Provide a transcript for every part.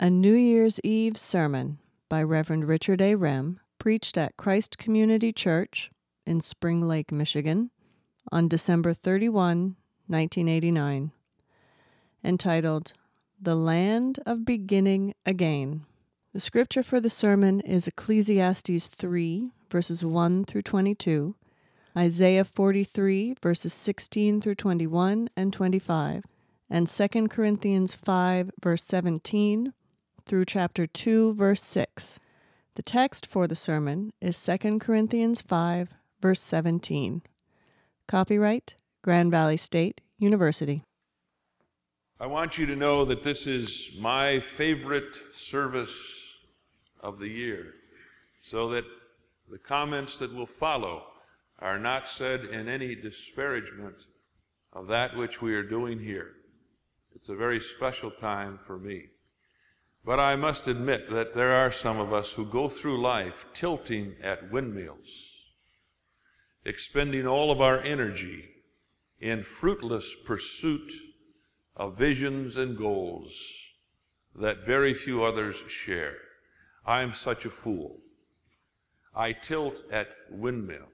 A New Year's Eve sermon by Reverend Richard A. Rem, preached at Christ Community Church in Spring Lake, Michigan, on December 31, 1989, entitled, The Land of Beginning Again. The scripture for the sermon is Ecclesiastes 3, verses 1 through 22, Isaiah 43, verses 16 through 21 and 25, and 2 Corinthians 5, verse 17, through chapter 2, verse 6. The text for the sermon is 2 Corinthians 5, verse 17. Copyright, Grand Valley State University. I want you to know that this is my favorite service of the year, so that the comments that will follow are not said in any disparagement of that which we are doing here. It's a very special time for me. But I must admit that there are some of us who go through life tilting at windmills, expending all of our energy in fruitless pursuit of visions and goals that very few others share. I am such a fool. I tilt at windmills.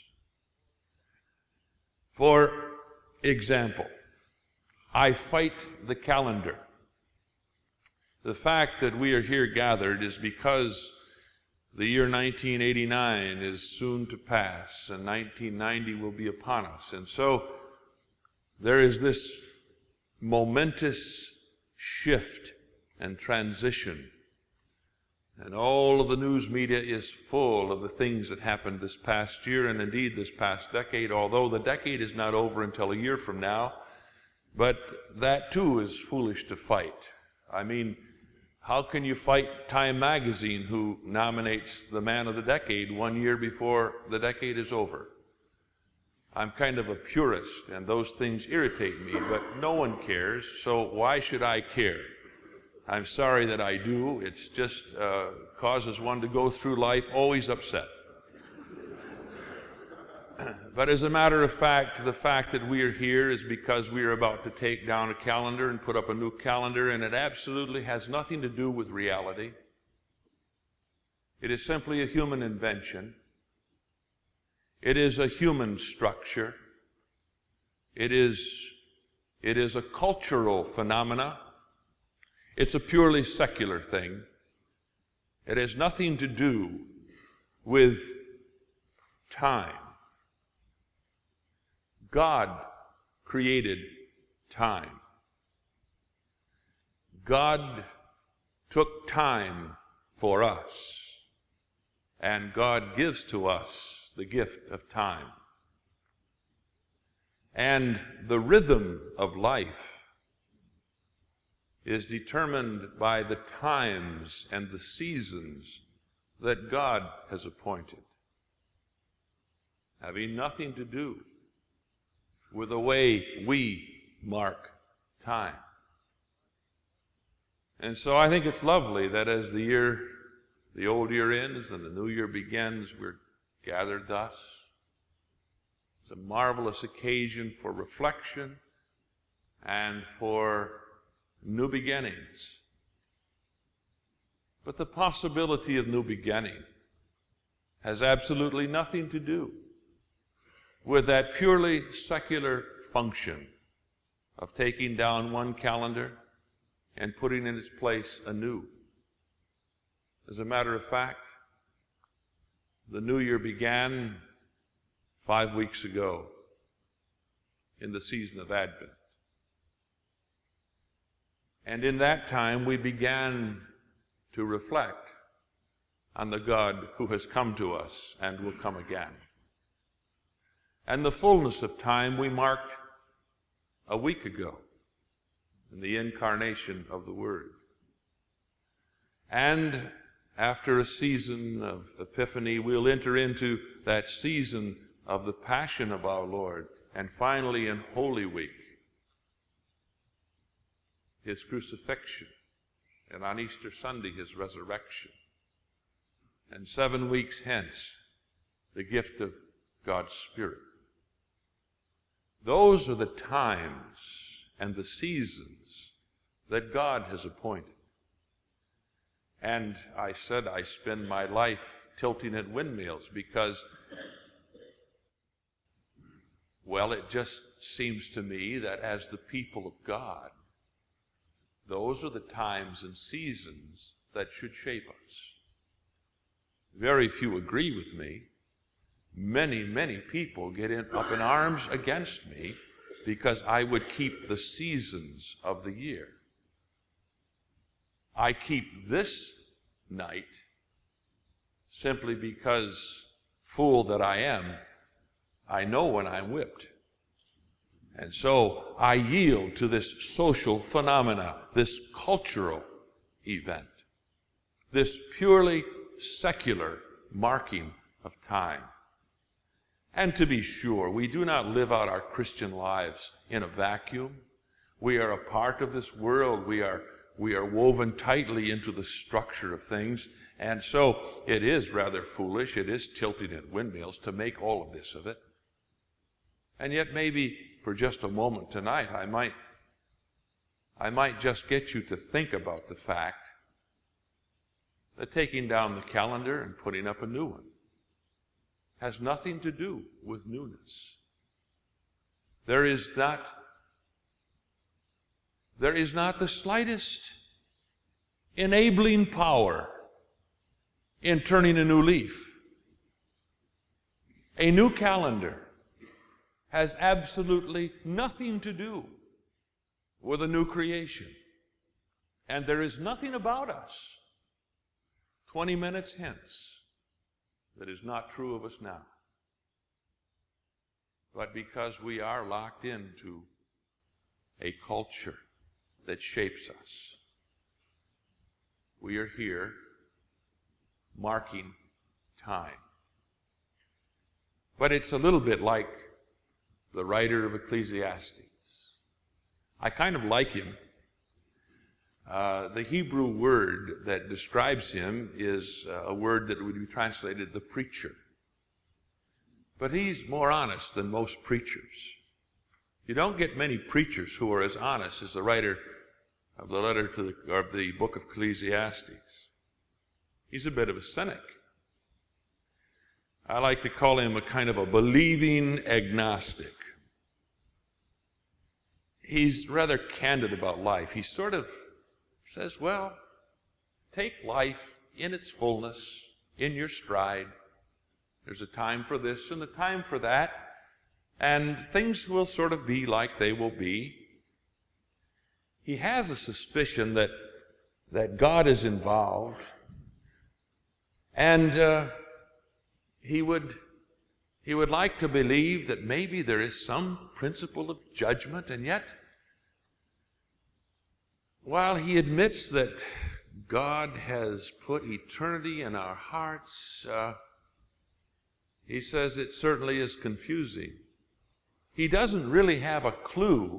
For example, I fight the calendar. The fact that we are here gathered is because the year 1989 is soon to pass and 1990 will be upon us. And so there is this momentous shift and transition. And all of the news media is full of the things that happened this past year and indeed this past decade, although the decade is not over until a year from now. But that too is foolish to fight. I mean, how can you fight Time magazine, who nominates the man of the decade 1 year before the decade is over? I'm kind of a purist, and those things irritate me, but no one cares, so why should I care? I'm sorry that I do. It's just causes one to go through life always upset. But as a matter of fact, the fact that we are here is because we are about to take down a calendar and put up a new calendar, and it absolutely has nothing to do with reality. It is simply a human invention. It is a human structure. It is a cultural phenomena. It's a purely secular thing. It has nothing to do with time. God created time. God took time for us, and God gives to us the gift of time. And the rhythm of life is determined by the times and the seasons that God has appointed, having nothing to do with the way we mark time. And so I think it's lovely that as the old year ends and the new year begins, we're gathered thus. It's a marvelous occasion for reflection and for new beginnings. But the possibility of new beginning has absolutely nothing to do with that purely secular function of taking down one calendar and putting in its place a new. As a matter of fact, the new year began 5 weeks ago in the season of Advent. And in that time, we began to reflect on the God who has come to us and will come again. And the fullness of time we marked a week ago in the incarnation of the Word. And after a season of Epiphany, we'll enter into that season of the Passion of our Lord, and finally in Holy Week, His crucifixion, and on Easter Sunday, His resurrection. And 7 weeks hence, the gift of God's Spirit. Those are the times and the seasons that God has appointed. And I said I spend my life tilting at windmills because, well, it just seems to me that as the people of God, those are the times and seasons that should shape us. Very few agree with me. Many, many people get up in arms against me because I would keep the seasons of the year. I keep this night simply because, fool that I am, I know when I'm whipped. And so I yield to this social phenomena, this cultural event, this purely secular marking of time. And to be sure, we do not live out our Christian lives in a vacuum. We are a part of this world. We are woven tightly into the structure of things. And so it is rather foolish, it is tilting at windmills to make all of this of it. And yet maybe for just a moment tonight, I might just get you to think about the fact that taking down the calendar and putting up a new one has nothing to do with newness. There is not the slightest enabling power in turning a new leaf. A new calendar has absolutely nothing to do with a new creation. And there is nothing about us 20 minutes hence that is not true of us now. But because we are locked into a culture that shapes us, we are here marking time. But it's a little bit like the writer of Ecclesiastes. I kind of like him. The Hebrew word that describes him is a word that would be translated the preacher. But he's more honest than most preachers. You don't get many preachers who are as honest as the writer of the letter to the book of Ecclesiastes. He's a bit of a cynic. I like to call him a kind of a believing agnostic. He's rather candid about life. He sort of says, well, take life in its fullness, in your stride. There's a time for this and a time for that, and things will sort of be like they will be. He has a suspicion that God is involved, and he would like to believe that maybe there is some principle of judgment, and yet, while he admits that God has put eternity in our hearts, he says it certainly is confusing. He doesn't really have a clue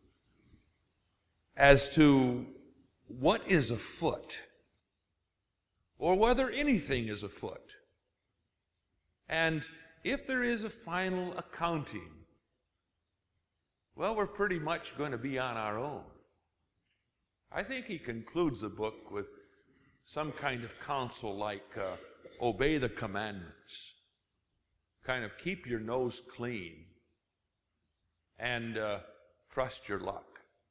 as to what is afoot, or whether anything is afoot. And if there is a final accounting, well, we're pretty much going to be on our own. I think he concludes the book with some kind of counsel like obey the commandments, kind of keep your nose clean, and trust your luck.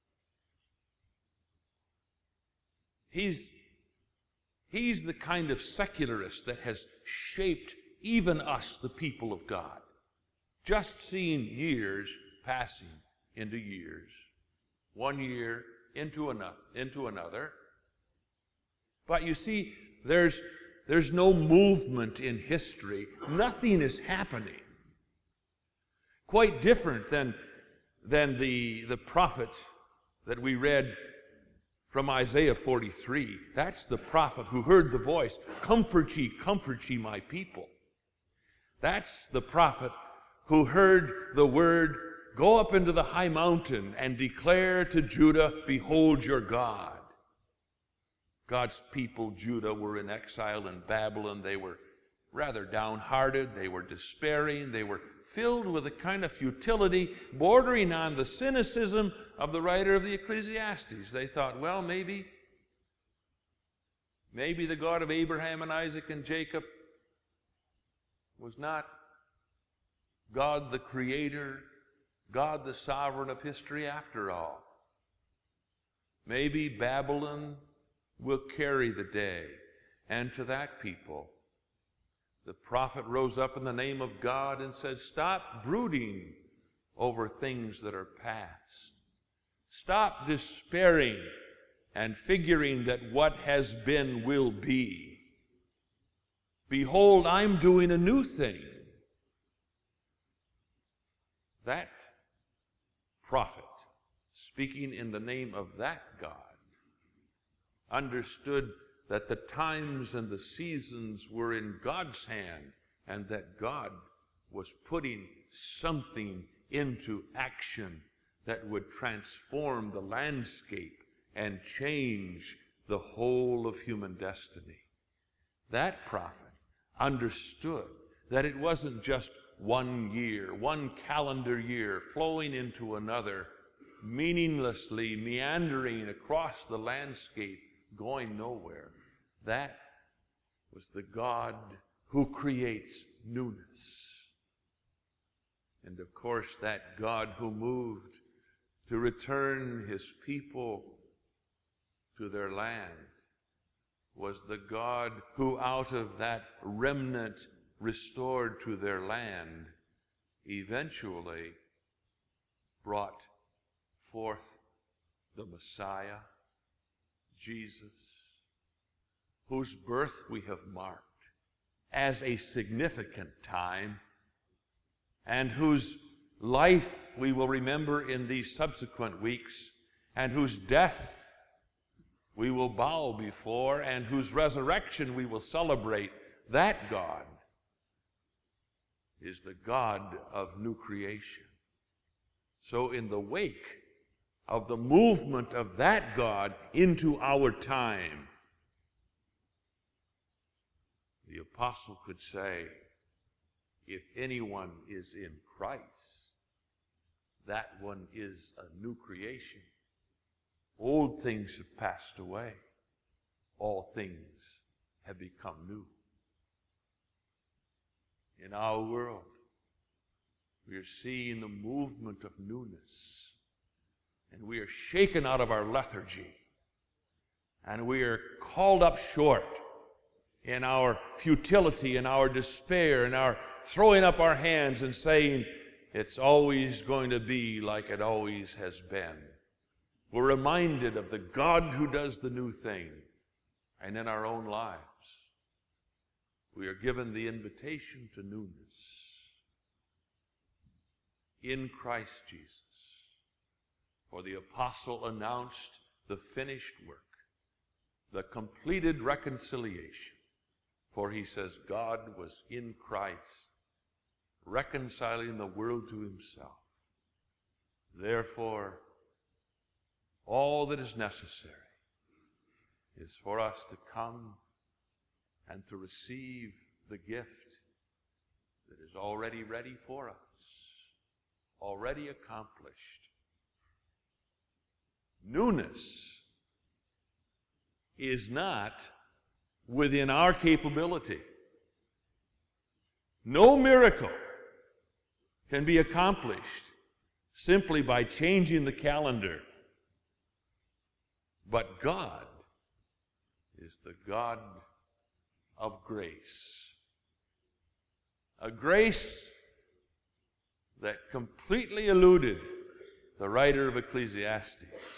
He's the kind of secularist that has shaped even us, the people of God. Just seeing years passing into years, one year into another. But you see, there's no movement in history. Nothing is happening. Quite different than the prophet that we read from Isaiah 43. That's the prophet who heard the voice, comfort ye, my people. That's the prophet who heard the word, go up into the high mountain and declare to Judah, behold your God. God's people, Judah, were in exile in Babylon. They were rather downhearted. They were despairing. They were filled with a kind of futility bordering on the cynicism of the writer of the Ecclesiastes. They thought, well, maybe Maybe the God of Abraham and Isaac and Jacob was not God the Creator, God the Sovereign of history after all. Maybe Babylon will carry the day. And to that people, the prophet rose up in the name of God and said, stop brooding over things that are past. Stop despairing and figuring that what has been will be. Behold, I'm doing a new thing. That prophet, speaking in the name of that God, understood that the times and the seasons were in God's hand and that God was putting something into action that would transform the landscape and change the whole of human destiny. That prophet understood that it wasn't just 1 year, one calendar year flowing into another, meaninglessly meandering across the landscape, going nowhere. That was the God who creates newness. And of course, that God who moved to return his people to their land was the God who, out of that remnant restored to their land, eventually brought forth the Messiah, Jesus, whose birth we have marked as a significant time, and whose life we will remember in these subsequent weeks, and whose death we will bow before, and whose resurrection we will celebrate. That God is the God of new creation. So in the wake of the movement of that God into our time, the apostle could say, if anyone is in Christ, that one is a new creation. Old things have passed away. All things have become new. In our world, we are seeing the movement of newness. And we are shaken out of our lethargy. And we are called up short in our futility, in our despair, in our throwing up our hands and saying, it's always going to be like it always has been. We're reminded of the God who does the new thing. And in our own lives, we are given the invitation to newness in Christ Jesus. For the apostle announced the finished work, the completed reconciliation. For he says God was in Christ, reconciling the world to himself. Therefore, all that is necessary is for us to come and to receive the gift that is already ready for us, already accomplished. Newness is not within our capability. No miracle can be accomplished simply by changing the calendar. But God is the God of grace. A grace that completely eluded the writer of Ecclesiastes.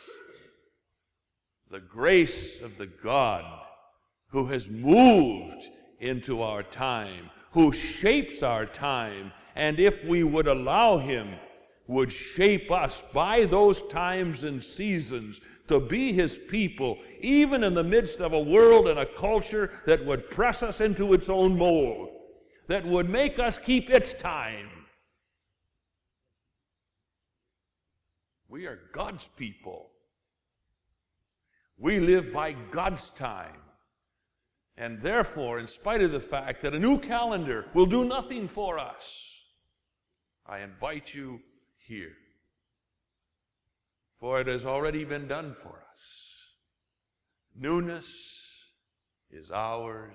The grace of the God who has moved into our time, who shapes our time, and if we would allow him, would shape us by those times and seasons to be his people, even in the midst of a world and a culture that would press us into its own mold, that would make us keep its time. We are God's people. We live by God's time. And therefore, in spite of the fact that a new calendar will do nothing for us, I invite you here. For it has already been done for us. Newness is ours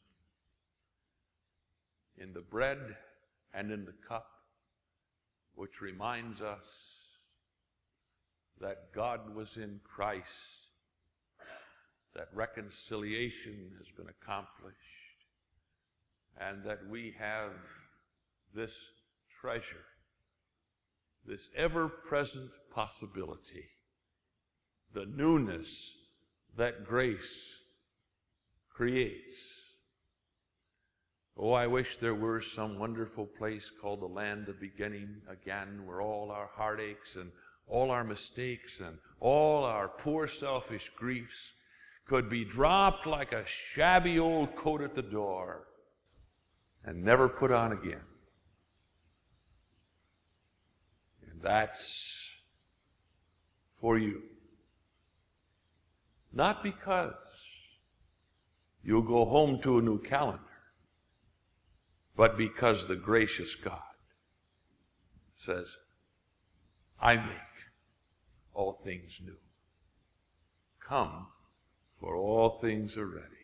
in the bread and in the cup, which reminds us that God was in Christ, that reconciliation has been accomplished, and that we have this treasure, this ever-present possibility, the newness that grace creates. Oh, I wish there were some wonderful place called the land of beginning again, where all our heartaches and all our mistakes and all our poor selfish griefs could be dropped like a shabby old coat at the door and never put on again. And that's for you. Not because you'll go home to a new calendar, but because the gracious God says, I make all things new. Come, for all things are ready.